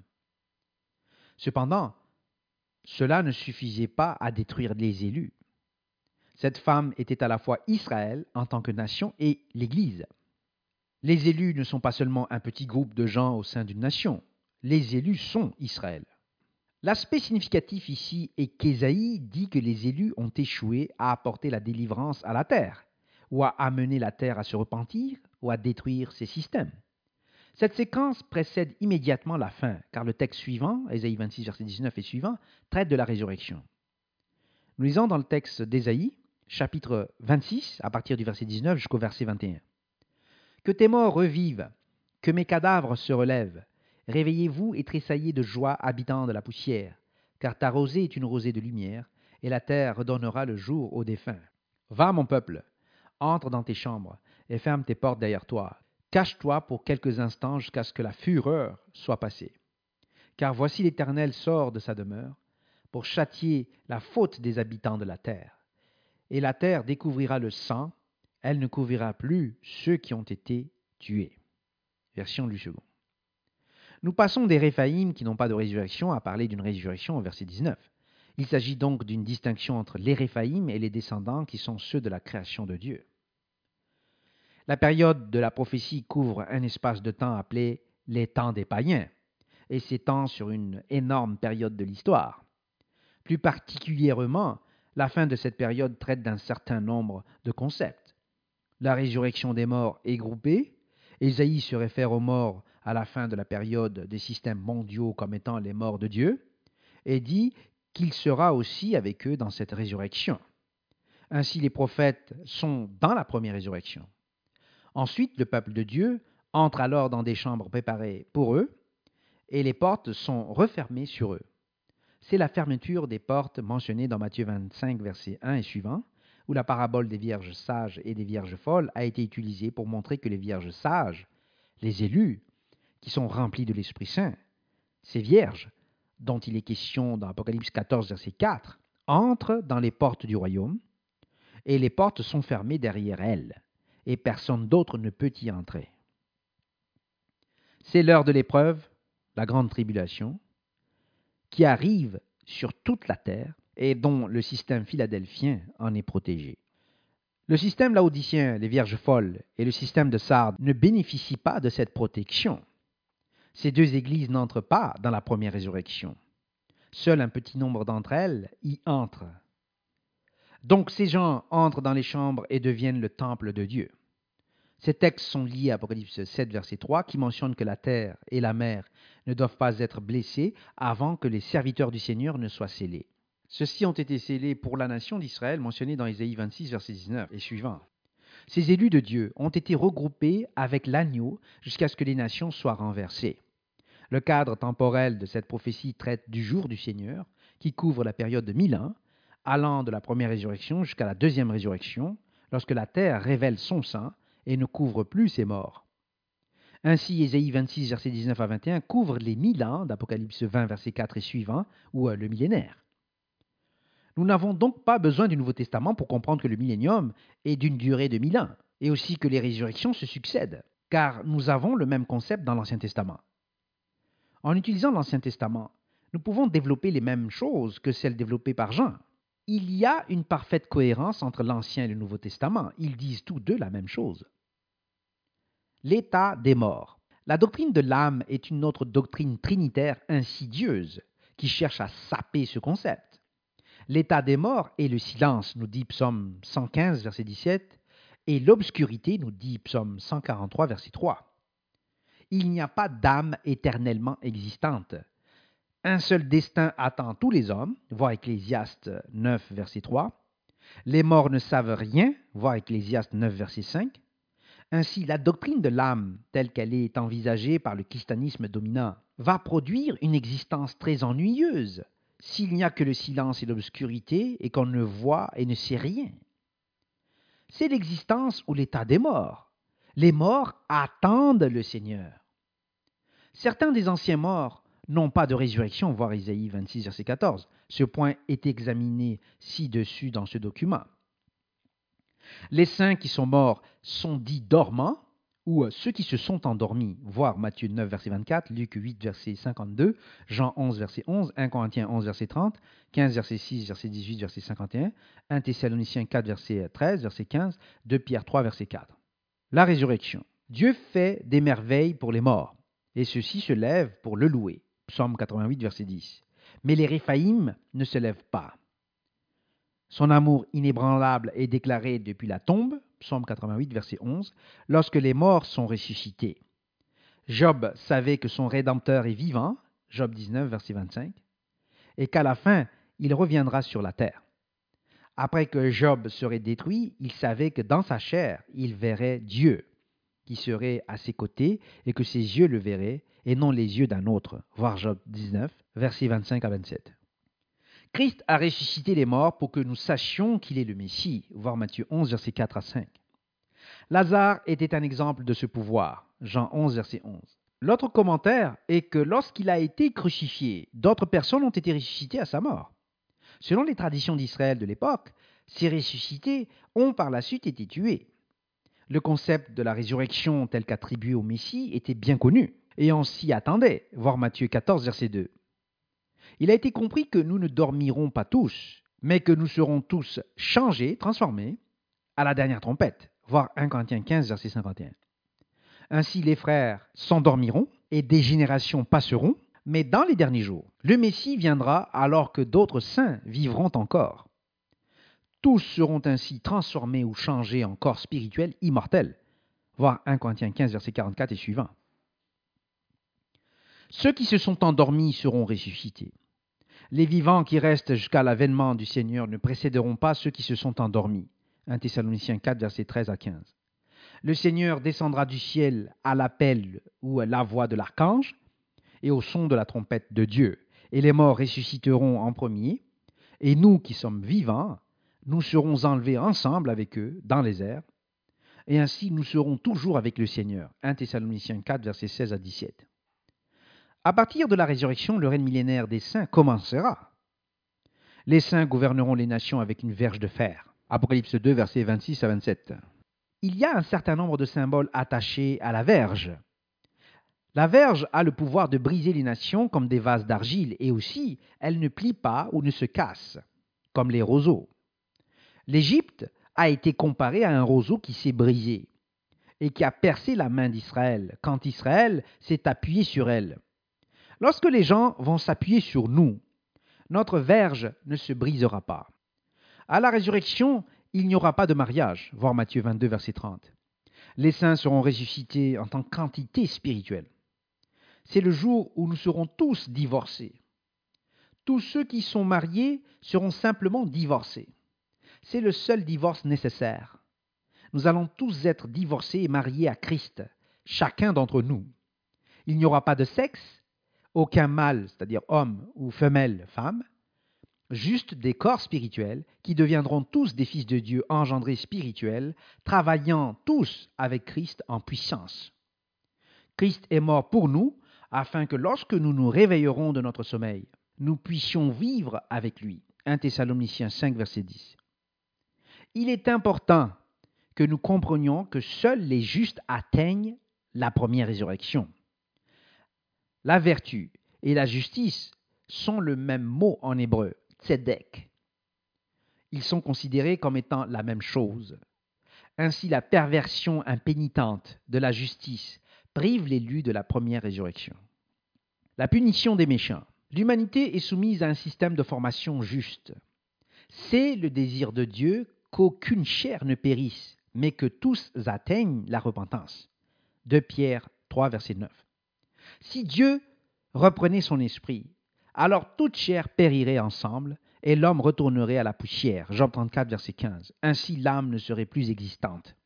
Cependant, cela ne suffisait pas à détruire les élus. Cette femme était à la fois Israël en tant que nation et l'Église. Les élus ne sont pas seulement un petit groupe de gens au sein d'une nation. Les élus sont Israël. L'aspect significatif ici est qu'Ésaïe dit que les élus ont échoué à apporter la délivrance à la terre, ou à amener la terre à se repentir, ou à détruire ses systèmes. Cette séquence précède immédiatement la fin, car le texte suivant, Ésaïe 26, verset 19 et suivant, traite de la résurrection. Nous lisons dans le texte d'Ésaïe, chapitre 26, à partir du verset 19 jusqu'au verset 21. « Que tes morts revivent, que mes cadavres se relèvent. Réveillez-vous et tressaillez de joie, habitants de la poussière, car ta rosée est une rosée de lumière, et la terre redonnera le jour aux défunts. Va, mon peuple, entre dans tes chambres, et ferme tes portes derrière toi. Cache-toi pour quelques instants jusqu'à ce que la fureur soit passée. Car voici l'Éternel sort de sa demeure pour châtier la faute des habitants de la terre. Et la terre découvrira le sang, elle ne couvrira plus ceux qui ont été tués. » Version Louis II. Nous passons des Réphaïm qui n'ont pas de résurrection à parler d'une résurrection au verset 19. Il s'agit donc d'une distinction entre les Réphaïm et les descendants qui sont ceux de la création de Dieu. La période de la prophétie couvre un espace de temps appelé les temps des païens et s'étend sur une énorme période de l'histoire. Plus particulièrement, la fin de cette période traite d'un certain nombre de concepts. La résurrection des morts est groupée. Ésaïe se réfère aux morts à la fin de la période des systèmes mondiaux comme étant les morts de Dieu et dit qu'il sera aussi avec eux dans cette résurrection. Ainsi, les prophètes sont dans la première résurrection. Ensuite, le peuple de Dieu entre alors dans des chambres préparées pour eux et les portes sont refermées sur eux. C'est la fermeture des portes mentionnée dans Matthieu 25, versets 1 et suivant, où la parabole des vierges sages et des vierges folles a été utilisée pour montrer que les vierges sages, les élus, qui sont remplis de l'Esprit Saint, ces vierges, dont il est question dans Apocalypse 14, verset 4, entrent dans les portes du royaume, et les portes sont fermées derrière elles, et personne d'autre ne peut y entrer. C'est l'heure de l'épreuve, la grande tribulation, qui arrive sur toute la terre et dont le système philadelphien en est protégé. Le système laodicien, les vierges folles, et le système de Sardes ne bénéficient pas de cette protection. Ces deux églises n'entrent pas dans la première résurrection. Seul un petit nombre d'entre elles y entrent. Donc ces gens entrent dans les chambres et deviennent le temple de Dieu. Ces textes sont liés à Apocalypse 7, verset 3, qui mentionne que la terre et la mer ne doivent pas être blessés avant que les serviteurs du Seigneur ne soient scellés. Ceux-ci ont été scellés pour la nation d'Israël, mentionnée dans Ésaïe 26, verset 19 et suivant. Ces élus de Dieu ont été regroupés avec l'agneau jusqu'à ce que les nations soient renversées. Le cadre temporel de cette prophétie traite du jour du Seigneur, qui couvre la période de 1000 ans, allant de la première résurrection jusqu'à la deuxième résurrection, lorsque la terre révèle son sang et ne couvre plus ses morts. Ainsi, Ésaïe 26, versets 19 à 21 couvre les 1000 ans d'Apocalypse 20, verset 4 et suivant, ou le millénaire. Nous n'avons donc pas besoin du Nouveau Testament pour comprendre que le millénium est d'une durée de 1000 ans, et aussi que les résurrections se succèdent, car nous avons le même concept dans l'Ancien Testament. En utilisant l'Ancien Testament, nous pouvons développer les mêmes choses que celles développées par Jean. Il y a une parfaite cohérence entre l'Ancien et le Nouveau Testament. Ils disent tous deux la même chose. L'état des morts. La doctrine de l'âme est une autre doctrine trinitaire insidieuse qui cherche à saper ce concept. L'état des morts est le silence, nous dit Psaume 115, verset 17, et l'obscurité, nous dit Psaume 143, verset 3. Il n'y a pas d'âme éternellement existante. Un seul destin attend tous les hommes, voir Ecclésiaste 9, verset 3. Les morts ne savent rien, voir Ecclésiaste 9, verset 5. Ainsi, la doctrine de l'âme, telle qu'elle est envisagée par le christianisme dominant, va produire une existence très ennuyeuse s'il n'y a que le silence et l'obscurité et qu'on ne voit et ne sait rien. C'est l'existence ou l'état des morts. Les morts attendent le Seigneur. Certains des anciens morts n'ont pas de résurrection, voir Isaïe 26, verset 14. Ce point est examiné ci-dessus dans ce document. Les saints qui sont morts sont dits dormants, ou ceux qui se sont endormis, voir Matthieu 9, verset 24, Luc 8, verset 52, Jean 11, verset 11, 1 Corinthiens 11, verset 30, 15, verset 6, verset 18, verset 51, 1 Thessaloniciens 4, verset 13, verset 15, 2 Pierre 3, verset 4. La résurrection. Dieu fait des merveilles pour les morts, et ceux-ci se lèvent pour le louer. Psaume 88, verset 10. Mais les Réphaïm ne se lèvent pas. Son amour inébranlable est déclaré depuis la tombe, Psaume 88, verset 11, lorsque les morts sont ressuscités. Job savait que son Rédempteur est vivant, Job 19, verset 25, et qu'à la fin, il reviendra sur la terre. Après que Job serait détruit, il savait que dans sa chair, il verrait Dieu, qui serait à ses côtés, et que ses yeux le verraient, et non les yeux d'un autre, voir Job 19, versets 25 à 27. Christ a ressuscité les morts pour que nous sachions qu'il est le Messie, voir Matthieu 11, versets 4 à 5. Lazare était un exemple de ce pouvoir, Jean 11, verset 11. L'autre commentaire est que lorsqu'il a été crucifié, d'autres personnes ont été ressuscitées à sa mort. Selon les traditions d'Israël de l'époque, ces ressuscités ont par la suite été tués. Le concept de la résurrection tel qu'attribué au Messie était bien connu, et on s'y attendait, voir Matthieu 14, verset 2. Il a été compris que nous ne dormirons pas tous, mais que nous serons tous changés, transformés, à la dernière trompette, voir 1 Corinthiens 15, verset 51. Ainsi les frères s'endormiront et des générations passeront, mais dans les derniers jours, le Messie viendra alors que d'autres saints vivront encore. Tous seront ainsi transformés ou changés en corps spirituels immortels, voir 1 Corinthiens 15, verset 44 et suivant. Ceux qui se sont endormis seront ressuscités. Les vivants qui restent jusqu'à l'avènement du Seigneur ne précéderont pas ceux qui se sont endormis. 1 Thessaloniciens 4, versets 13 à 15. Le Seigneur descendra du ciel à l'appel ou à la voix de l'archange et au son de la trompette de Dieu. Et les morts ressusciteront en premier, et nous qui sommes vivants, nous serons enlevés ensemble avec eux dans les airs, et ainsi nous serons toujours avec le Seigneur. 1 Thessaloniciens 4, versets 16 à 17. À partir de la résurrection, le règne millénaire des saints commencera. Les saints gouverneront les nations avec une verge de fer. Apocalypse 2, versets 26 à 27. Il y a un certain nombre de symboles attachés à la verge. La verge a le pouvoir de briser les nations comme des vases d'argile, et aussi, elle ne plie pas ou ne se casse, comme les roseaux. L'Égypte a été comparée à un roseau qui s'est brisé et qui a percé la main d'Israël quand Israël s'est appuyé sur elle. Lorsque les gens vont s'appuyer sur nous, notre verge ne se brisera pas. À la résurrection, il n'y aura pas de mariage, voir Matthieu 22, verset 30. Les saints seront ressuscités en tant qu'entité spirituelle. C'est le jour où nous serons tous divorcés. Tous ceux qui sont mariés seront simplement divorcés. C'est le seul divorce nécessaire. Nous allons tous être divorcés et mariés à Christ, chacun d'entre nous. Il n'y aura pas de sexe, aucun mâle, c'est-à-dire homme ou femelle, femme, juste des corps spirituels qui deviendront tous des fils de Dieu engendrés spirituels, travaillant tous avec Christ en puissance. Christ est mort pour nous, afin que lorsque nous nous réveillerons de notre sommeil, nous puissions vivre avec lui. 1 Thessaloniciens 5, verset 10. Il est important que nous comprenions que seuls les justes atteignent la première résurrection. La vertu et la justice sont le même mot en hébreu, tzedek. Ils sont considérés comme étant la même chose. Ainsi, la perversion impénitente de la justice prive l'élu de la première résurrection. La punition des méchants. L'humanité est soumise à un système de formation juste. C'est le désir de Dieu qu'aucune chair ne périsse, mais que tous atteignent la repentance. 2 Pierre 3, verset 9. Si Dieu reprenait son esprit, alors toute chair périrait ensemble et l'homme retournerait à la poussière. Job 34, verset 15. Ainsi l'âme ne serait plus existante.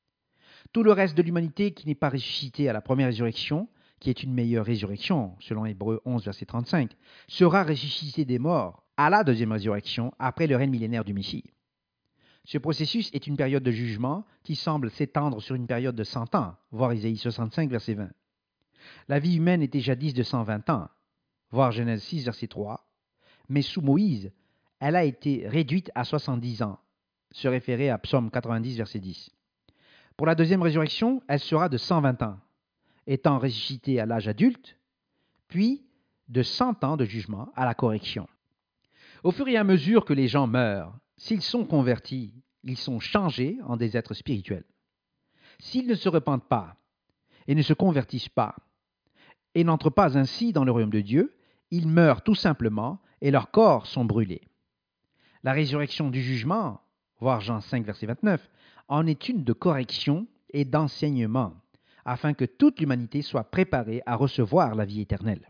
Tout le reste de l'humanité qui n'est pas ressuscité à la première résurrection, qui est une meilleure résurrection, selon Hébreux 11, verset 35, sera ressuscité des morts à la deuxième résurrection après le règne millénaire du Messie. Ce processus est une période de jugement qui semble s'étendre sur une période de 100 ans, voir Isaïe 65, verset 20. La vie humaine était jadis de 120 ans, voir Genèse 6, verset 3, mais sous Moïse, elle a été réduite à 70 ans, se référer à Psaume 90, verset 10. Pour la deuxième résurrection, elle sera de 120 ans, étant ressuscitée à l'âge adulte, puis de 100 ans de jugement à la correction. Au fur et à mesure que les gens meurent, s'ils sont convertis, ils sont changés en des êtres spirituels. S'ils ne se repentent pas et ne se convertissent pas, et n'entrent pas ainsi dans le royaume de Dieu, ils meurent tout simplement et leurs corps sont brûlés. La résurrection du jugement, voir Jean 5, verset 29, en est une de correction et d'enseignement, afin que toute l'humanité soit préparée à recevoir la vie éternelle.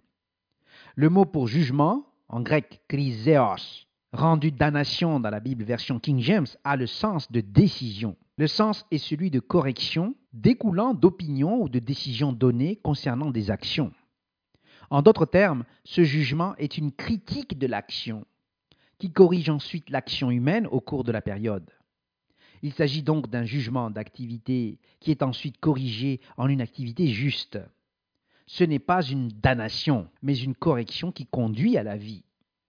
Le mot pour jugement, en grec kriséos, rendu damnation dans la Bible version King James, a le sens de décision. Le sens est celui de correction, découlant d'opinions ou de décisions données concernant des actions. En d'autres termes, ce jugement est une critique de l'action, qui corrige ensuite l'action humaine au cours de la période. Il s'agit donc d'un jugement d'activité qui est ensuite corrigé en une activité juste. Ce n'est pas une damnation, mais une correction qui conduit à la vie.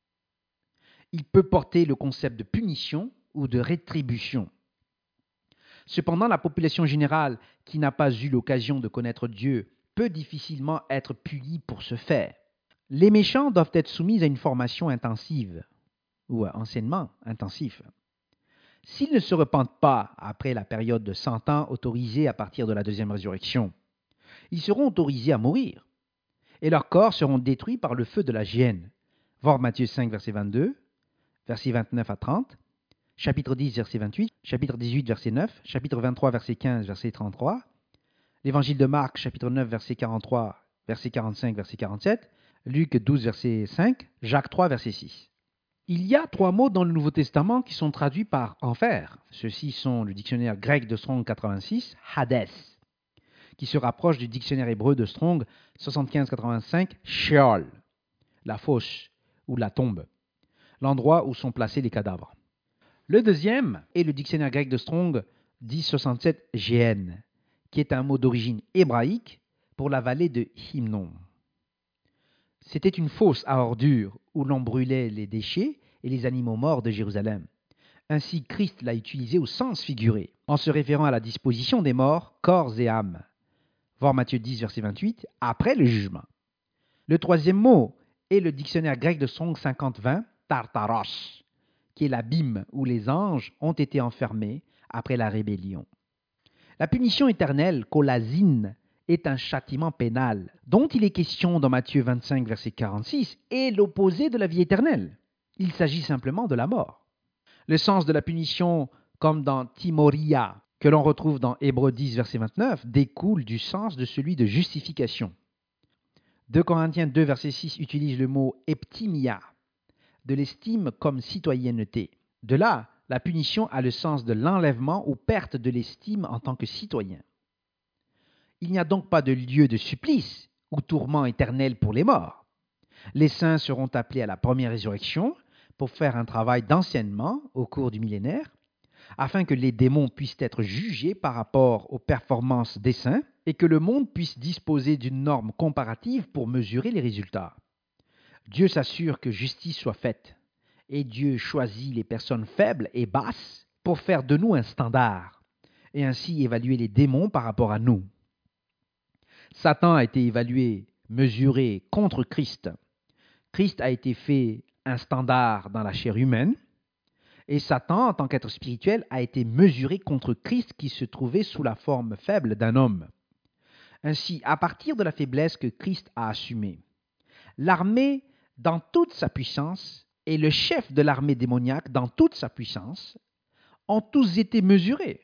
Il peut porter le concept de punition ou de rétribution. Cependant, la population générale qui n'a pas eu l'occasion de connaître Dieu peut difficilement être punie pour ce fait. Les méchants doivent être soumis à une formation intensive ou à enseignement intensif. S'ils ne se repentent pas après la période de 100 ans autorisée à partir de la deuxième résurrection, ils seront autorisés à mourir et leurs corps seront détruits par le feu de la géhenne. Voir Matthieu 5, verset 22, versets 29 à 30, chapitre 10, verset 28, chapitre 18, verset 9, chapitre 23, verset 15, verset 33, l'évangile de Marc, chapitre 9, verset 43, verset 45, verset 47, Luc 12, verset 5, Jacques 3, verset 6. Il y a 3 mots dans le Nouveau Testament qui sont traduits par enfer. Ceux-ci sont le dictionnaire grec de Strong 86, Hadès, qui se rapproche du dictionnaire hébreu de Strong 75-85, Sheol, la fosse ou la tombe, l'endroit où sont placés les cadavres. Le deuxième est le dictionnaire grec de Strong 1067, Géhenne, qui est un mot d'origine hébraïque pour la vallée de Hinnom. C'était une fosse à ordures où l'on brûlait les déchets et les animaux morts de Jérusalem. Ainsi, Christ l'a utilisé au sens figuré, en se référant à la disposition des morts, corps et âmes. Voir Matthieu 10, verset 28, après le jugement. Le troisième mot est le dictionnaire grec de Strong 50-20, Tartaros, qui est l'abîme où les anges ont été enfermés après la rébellion. La punition éternelle, kolazine, est un châtiment pénal, dont il est question dans Matthieu 25, verset 46, et l'opposé de la vie éternelle. Il s'agit simplement de la mort. Le sens de la punition, comme dans Timoria que l'on retrouve dans Hébreux 10, verset 29, découle du sens de celui de justification. 2 Corinthiens 2, verset 6 utilise le mot eptimia, de l'estime comme citoyenneté. De là, la punition a le sens de l'enlèvement ou perte de l'estime en tant que citoyen. Il n'y a donc pas de lieu de supplice ou tourment éternel pour les morts. Les saints seront appelés à la première résurrection pour faire un travail d'enseignement au cours du millénaire, afin que les démons puissent être jugés par rapport aux performances des saints et que le monde puisse disposer d'une norme comparative pour mesurer les résultats. Dieu s'assure que justice soit faite et Dieu choisit les personnes faibles et basses pour faire de nous un standard et ainsi évaluer les démons par rapport à nous. Satan a été évalué, mesuré contre Christ. Christ a été fait un standard dans la chair humaine. Et Satan, en tant qu'être spirituel, a été mesuré contre Christ qui se trouvait sous la forme faible d'un homme. Ainsi, à partir de la faiblesse que Christ a assumée, l'armée dans toute sa puissance et le chef de l'armée démoniaque dans toute sa puissance ont tous été mesurés.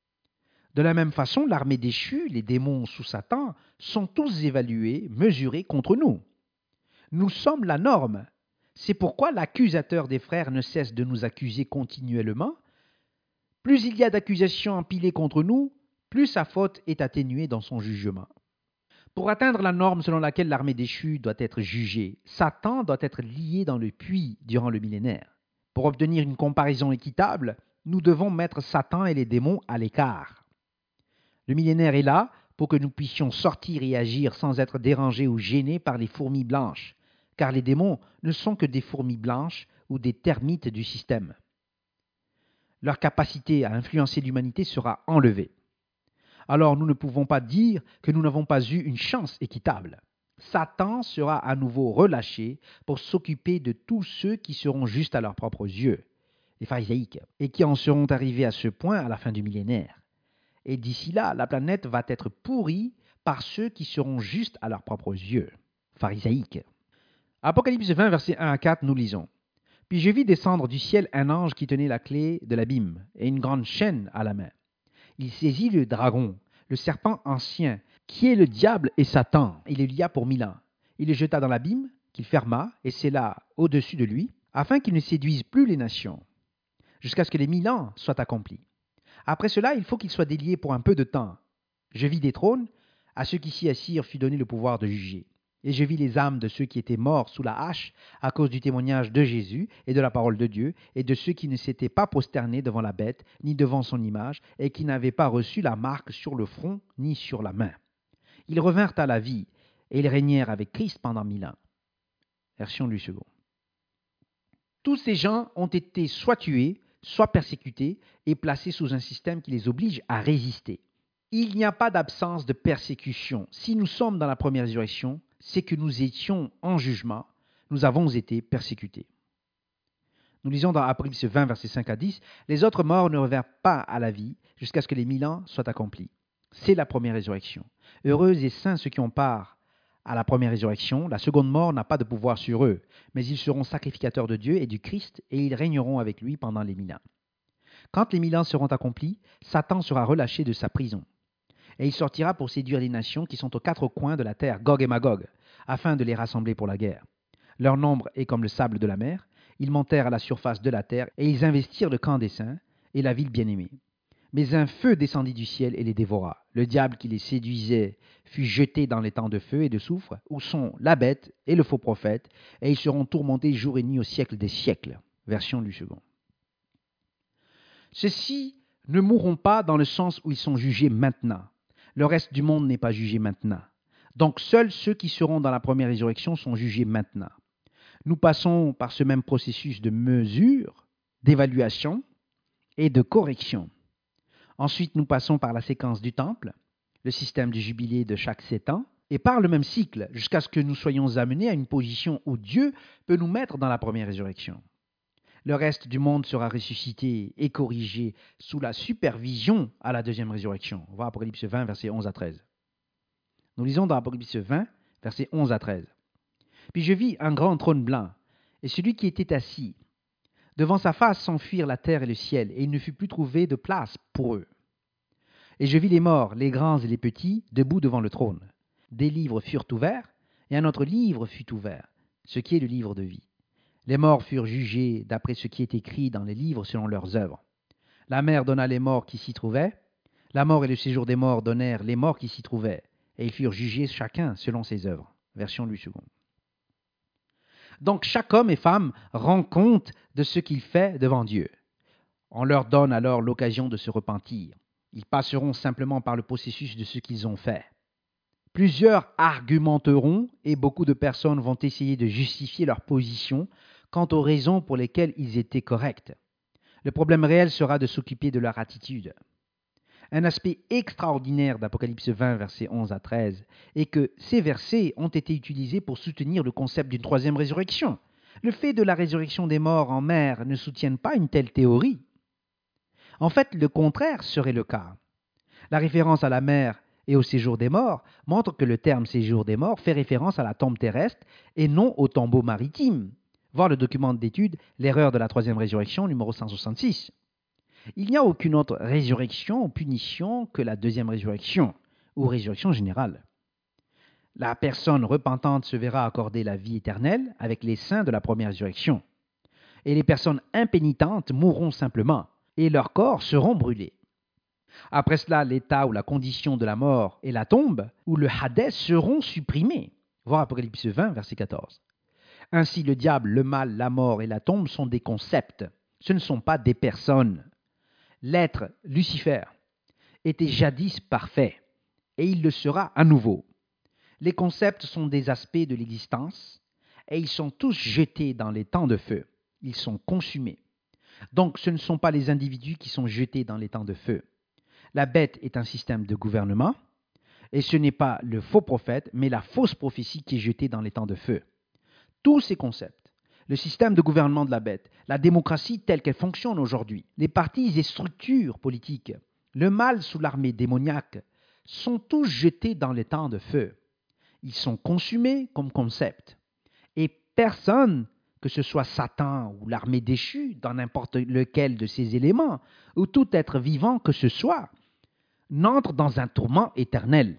De la même façon, l'armée déchue, les démons sous Satan, sont tous évalués, mesurés contre nous. Nous sommes la norme. C'est pourquoi l'accusateur des frères ne cesse de nous accuser continuellement. Plus il y a d'accusations empilées contre nous, plus sa faute est atténuée dans son jugement. Pour atteindre la norme selon laquelle l'armée déchue doit être jugée, Satan doit être lié dans le puits durant le millénaire. Pour obtenir une comparaison équitable, nous devons mettre Satan et les démons à l'écart. Le millénaire est là pour que nous puissions sortir et agir sans être dérangés ou gênés par les fourmis blanches, car les démons ne sont que des fourmis blanches ou des termites du système. Leur capacité à influencer l'humanité sera enlevée. Alors nous ne pouvons pas dire que nous n'avons pas eu une chance équitable. Satan sera à nouveau relâché pour s'occuper de tous ceux qui seront justes à leurs propres yeux, les pharisiaïques, et qui en seront arrivés à ce point à la fin du millénaire. Et d'ici là, la planète va être pourrie par ceux qui seront justes à leurs propres yeux, pharisiaïques. Apocalypse 20, versets 1 à 4, nous lisons. « Puis je vis descendre du ciel un ange qui tenait la clé de l'abîme et une grande chaîne à la main. Il saisit le dragon, le serpent ancien, qui est le diable et Satan. Il le lia pour 1000 ans. Il le jeta dans l'abîme, qu'il ferma et scella au-dessus de lui, afin qu'il ne séduise plus les nations, jusqu'à ce que les 1000 ans soient accomplis. Après cela, il faut qu'il soit délié pour un peu de temps. Je vis des trônes, à ceux qui s'y assirent fut donné le pouvoir de juger. Et je vis les âmes de ceux qui étaient morts sous la hache à cause du témoignage de Jésus et de la parole de Dieu, et de ceux qui ne s'étaient pas prosternés devant la bête, ni devant son image, et qui n'avaient pas reçu la marque sur le front, ni sur la main. Ils revinrent à la vie, et ils régnèrent avec Christ pendant 1000 ans. » Version Louis II. Tous ces gens ont été soit tués, soit persécutés, et placés sous un système qui les oblige à résister. Il n'y a pas d'absence de persécution. Si nous sommes dans la première résurrection, c'est que nous étions en jugement, nous avons été persécutés. Nous lisons dans Apocalypse 20, versets 5 à 10, « Les autres morts ne revinrent pas à la vie jusqu'à ce que les 1000 ans soient accomplis. » C'est la première résurrection. Heureux et saints ceux qui ont part à la première résurrection. La seconde mort n'a pas de pouvoir sur eux, mais ils seront sacrificateurs de Dieu et du Christ, et ils régneront avec lui pendant les 1000 ans. Quand les 1000 ans seront accomplis, Satan sera relâché de sa prison. Et il sortira pour séduire les nations qui sont aux quatre coins de la terre, Gog et Magog, afin de les rassembler pour la guerre. Leur nombre est comme le sable de la mer. Ils montèrent à la surface de la terre, et ils investirent le camp des saints et la ville bien-aimée. Mais un feu descendit du ciel et les dévora. Le diable qui les séduisait fut jeté dans les temps de feu et de soufre, où sont la bête et le faux prophète, et ils seront tourmentés jour et nuit au siècle des siècles. Version Louis II. Ceux-ci ne mourront pas dans le sens où ils sont jugés maintenant. Le reste du monde n'est pas jugé maintenant. Donc seuls ceux qui seront dans la première résurrection sont jugés maintenant. Nous passons par ce même processus de mesure, d'évaluation et de correction. Ensuite, nous passons par la séquence du temple, le système du jubilé de chaque 7 ans, et par le même cycle, jusqu'à ce que nous soyons amenés à une position où Dieu peut nous mettre dans la première résurrection. Le reste du monde sera ressuscité et corrigé sous la supervision à la deuxième résurrection. On va à Apocalypse 20, versets 11 à 13. Nous lisons dans Apocalypse 20, versets 11 à 13. « Puis je vis un grand trône blanc, et celui qui était assis. Devant sa face s'enfuirent la terre et le ciel, et il ne fut plus trouvé de place pour eux. Et je vis les morts, les grands et les petits, debout devant le trône. Des livres furent ouverts, et un autre livre fut ouvert, ce qui est le livre de vie. Les morts furent jugés d'après ce qui est écrit dans les livres selon leurs œuvres. La mer donna les morts qui s'y trouvaient, la mort et le séjour des morts donnèrent les morts qui s'y trouvaient, et ils furent jugés chacun selon ses œuvres. Version Louis II. Donc chaque homme et femme rend compte de ce qu'il fait devant Dieu. On leur donne alors l'occasion de se repentir. Ils passeront simplement par le processus de ce qu'ils ont fait. Plusieurs argumenteront et beaucoup de personnes vont essayer de justifier leur position quant aux raisons pour lesquelles ils étaient corrects. Le problème réel sera de s'occuper de leur attitude. Un aspect extraordinaire d'Apocalypse 20, versets 11 à 13, est que ces versets ont été utilisés pour soutenir le concept d'une troisième résurrection. Le fait de la résurrection des morts en mer ne soutiennent pas une telle théorie. En fait, le contraire serait le cas. La référence à la mer et au séjour des morts montre que le terme séjour des morts fait référence à la tombe terrestre et non au tombeau maritime. Voir le document d'étude L'erreur de la troisième résurrection, numéro 166. Il n'y a aucune autre résurrection ou punition que la deuxième résurrection, ou résurrection générale. La personne repentante se verra accorder la vie éternelle avec les saints de la première résurrection. Et les personnes impénitentes mourront simplement, et leurs corps seront brûlés. Après cela, l'état ou la condition de la mort et la tombe, ou le Hadès, seront supprimés. Voir Apocalypse 20, verset 14. Ainsi, le diable, le mal, la mort et la tombe sont des concepts. Ce ne sont pas des personnes. L'être, Lucifer, était jadis parfait, et il le sera à nouveau. Les concepts sont des aspects de l'existence, et ils sont tous jetés dans les temps de feu. Ils sont consumés. Donc, ce ne sont pas les individus qui sont jetés dans les temps de feu. La bête est un système de gouvernement, et ce n'est pas le faux prophète, mais la fausse prophétie qui est jetée dans les temps de feu. Tous ces concepts, le système de gouvernement de la bête, la démocratie telle qu'elle fonctionne aujourd'hui, les partis et structures politiques, le mal sous l'armée démoniaque, sont tous jetés dans les temps de feu. Ils sont consumés comme concept. Et personne, que ce soit Satan ou l'armée déchue, dans n'importe lequel de ces éléments, ou tout être vivant que ce soit, n'entre dans un tourment éternel.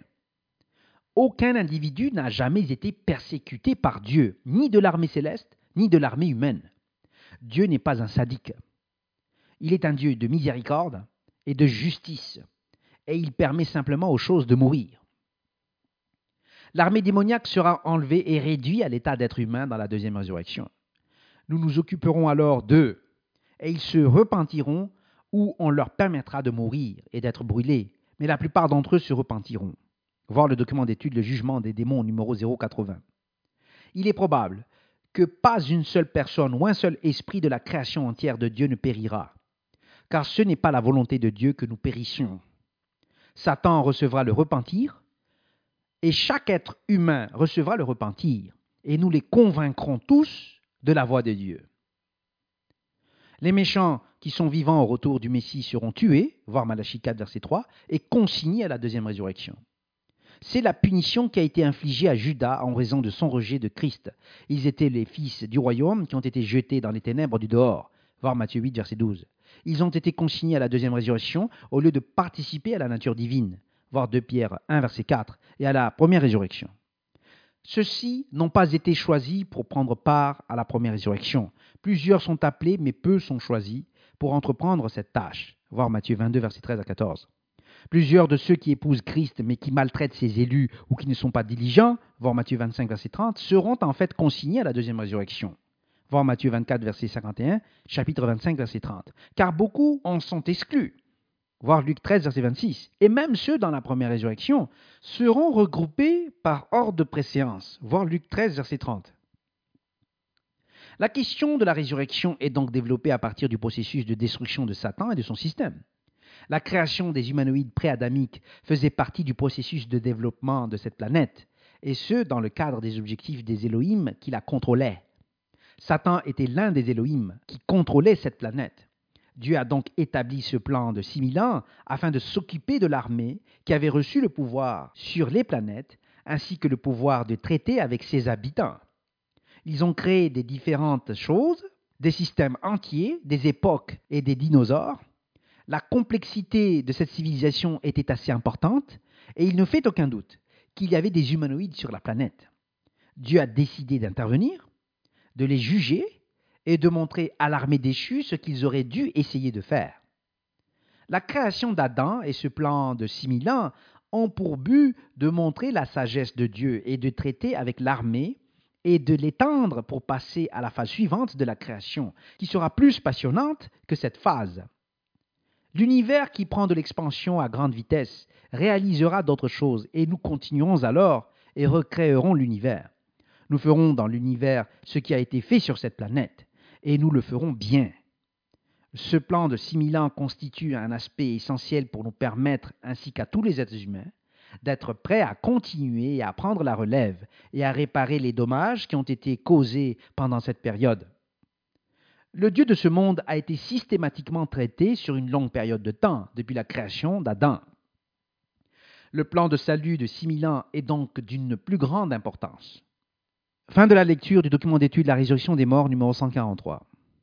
Aucun individu n'a jamais été persécuté par Dieu, ni de l'armée céleste, ni de l'armée humaine. Dieu n'est pas un sadique. Il est un Dieu de miséricorde et de justice, et il permet simplement aux choses de mourir. L'armée démoniaque sera enlevée et réduite à l'état d'être humain dans la deuxième résurrection. Nous nous occuperons alors d'eux, et ils se repentiront ou on leur permettra de mourir et d'être brûlés, mais la plupart d'entre eux se repentiront. Voir le document d'étude Le jugement des démons numéro 080. Il est probable que pas une seule personne ou un seul esprit de la création entière de Dieu ne périra, car ce n'est pas la volonté de Dieu que nous périssions. Satan recevra le repentir, et chaque être humain recevra le repentir, et nous les convaincrons tous de la voix de Dieu. Les méchants qui sont vivants au retour du Messie seront tués, voir Malachie 4, verset 3, et consignés à la deuxième résurrection. C'est la punition qui a été infligée à Judas en raison de son rejet de Christ. Ils étaient les fils du royaume qui ont été jetés dans les ténèbres du dehors. Voir Matthieu 8, verset 12. Ils ont été consignés à la deuxième résurrection au lieu de participer à la nature divine. Voir 2 Pierre 1, verset 4, et à la première résurrection. Ceux-ci n'ont pas été choisis pour prendre part à la première résurrection. Plusieurs sont appelés, mais peu sont choisis pour entreprendre cette tâche. Voir Matthieu 22, verset 13 à 14. Plusieurs de ceux qui épousent Christ, mais qui maltraitent ses élus ou qui ne sont pas diligents, voir Matthieu 25, verset 30, seront en fait consignés à la deuxième résurrection. Voir Matthieu 24, verset 51, chapitre 25, verset 30. Car beaucoup en sont exclus. Voir Luc 13, verset 26. Et même ceux dans la première résurrection seront regroupés par ordre de préséance. Voir Luc 13, verset 30. La question de la résurrection est donc développée à partir du processus de destruction de Satan et de son système. La création des humanoïdes pré-adamiques faisait partie du processus de développement de cette planète, et ce, dans le cadre des objectifs des Élohim qui la contrôlaient. Satan était l'un des Élohim qui contrôlait cette planète. Dieu a donc établi ce plan de 6000 ans afin de s'occuper de l'armée qui avait reçu le pouvoir sur les planètes, ainsi que le pouvoir de traiter avec ses habitants. Ils ont créé des différentes choses, des systèmes entiers, des époques et des dinosaures. La complexité de cette civilisation était assez importante et il ne fait aucun doute qu'il y avait des humanoïdes sur la planète. Dieu a décidé d'intervenir, de les juger et de montrer à l'armée déchue ce qu'ils auraient dû essayer de faire. La création d'Adam et ce plan de 6000 ans ont pour but de montrer la sagesse de Dieu et de traiter avec l'armée et de l'étendre pour passer à la phase suivante de la création, qui sera plus passionnante que cette phase. L'univers qui prend de l'expansion à grande vitesse réalisera d'autres choses et nous continuerons alors et recréerons l'univers. Nous ferons dans l'univers ce qui a été fait sur cette planète et nous le ferons bien. Ce plan de 6000 ans constitue un aspect essentiel pour nous permettre, ainsi qu'à tous les êtres humains, d'être prêts à continuer et à prendre la relève et à réparer les dommages qui ont été causés pendant cette période. Le Dieu de ce monde a été systématiquement traité sur une longue période de temps, depuis la création d'Adam. Le plan de salut de 6000 ans est donc d'une plus grande importance. Fin de la lecture du document d'étude La résurrection des morts numéro 143.